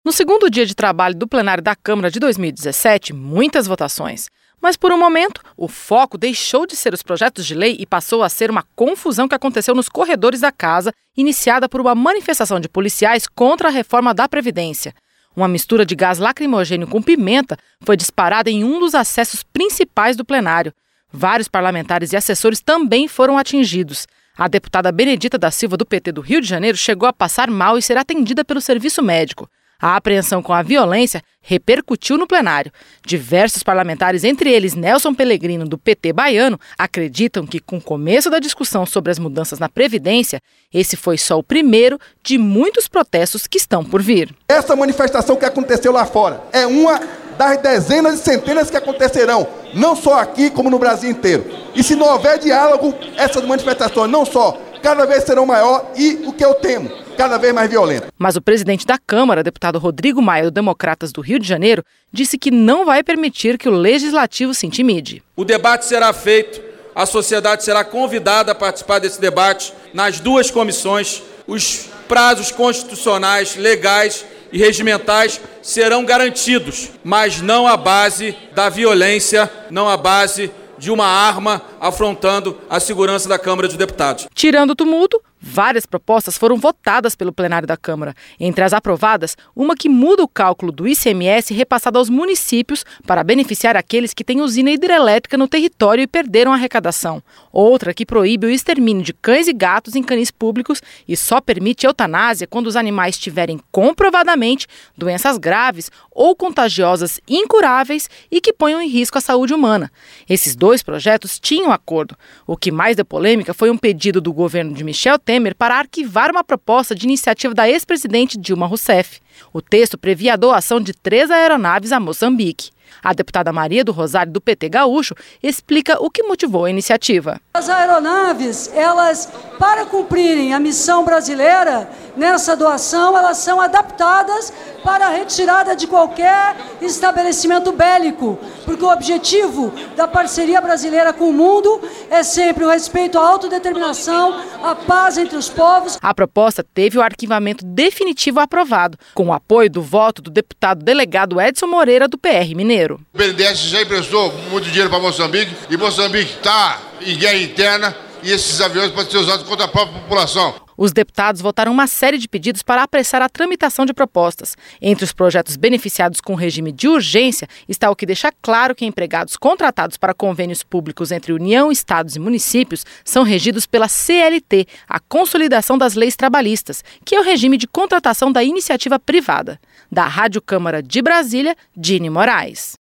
No segundo dia de trabalho do plenário da Câmara de 2017, muitas votações. Mas, por um momento, o foco deixou de ser os projetos de lei e passou a ser uma confusão que aconteceu nos corredores da casa, iniciada por uma manifestação de policiais contra a reforma da Previdência. Uma mistura de gás lacrimogêneo com pimenta foi disparada em um dos acessos principais do plenário. Vários parlamentares e assessores também foram atingidos. A deputada Benedita da Silva, do PT do Rio de Janeiro, chegou a passar mal e ser atendida pelo serviço médico. A apreensão com a violência repercutiu no plenário. Diversos parlamentares, entre eles Nelson Pellegrino, do PT baiano, acreditam que, com o começo da discussão sobre as mudanças na Previdência, esse foi só o primeiro de muitos protestos que estão por vir. Essa manifestação que aconteceu lá fora é uma das dezenas e centenas que acontecerão, não só aqui, como no Brasil inteiro. E se não houver diálogo, essas manifestações não só cada vez serão maior e, o que eu temo, cada vez mais violenta. Mas o presidente da Câmara, deputado Rodrigo Maia, do Democratas do Rio de Janeiro, disse que não vai permitir que o Legislativo se intimide. O debate será feito, a sociedade será convidada a participar desse debate nas duas comissões. Os prazos constitucionais, legais e regimentais serão garantidos, mas não à base da violência, não à base de uma arma afrontando a segurança da Câmara dos Deputados. Tirando o tumulto, várias propostas foram votadas pelo plenário da Câmara. Entre as aprovadas, uma que muda o cálculo do ICMS repassado aos municípios para beneficiar aqueles que têm usina hidrelétrica no território e perderam a arrecadação. Outra que proíbe o extermínio de cães e gatos em canis públicos e só permite eutanásia quando os animais tiverem comprovadamente doenças graves ou contagiosas incuráveis e que ponham em risco a saúde humana. Esses dois projetos tinham acordo. O que mais deu polêmica foi um pedido do governo de Michel Temer para arquivar uma proposta de iniciativa da ex-presidente Dilma Rousseff. O texto previa a doação de 3 aeronaves a Moçambique. A deputada Maria do Rosário, do PT gaúcho, explica o que motivou a iniciativa. As aeronaves, elas, para cumprirem a missão brasileira, nessa doação, elas são adaptadas para a retirada de qualquer estabelecimento bélico, porque o objetivo da parceria brasileira com o mundo é sempre o respeito à autodeterminação, a paz entre os povos. A proposta teve o arquivamento definitivo aprovado, com o apoio do voto do deputado delegado Edson Moreira, do PR Mineiro. O BNDES já emprestou muito dinheiro para Moçambique e Moçambique está em guerra interna e esses aviões podem ser usados contra a própria população. Os deputados votaram uma série de pedidos para apressar a tramitação de propostas. Entre os projetos beneficiados com regime de urgência está o que deixa claro que empregados contratados para convênios públicos entre União, Estados e municípios são regidos pela CLT, a Consolidação das Leis Trabalhistas, que é o regime de contratação da iniciativa privada. Da Rádio Câmara de Brasília, Dini Moraes.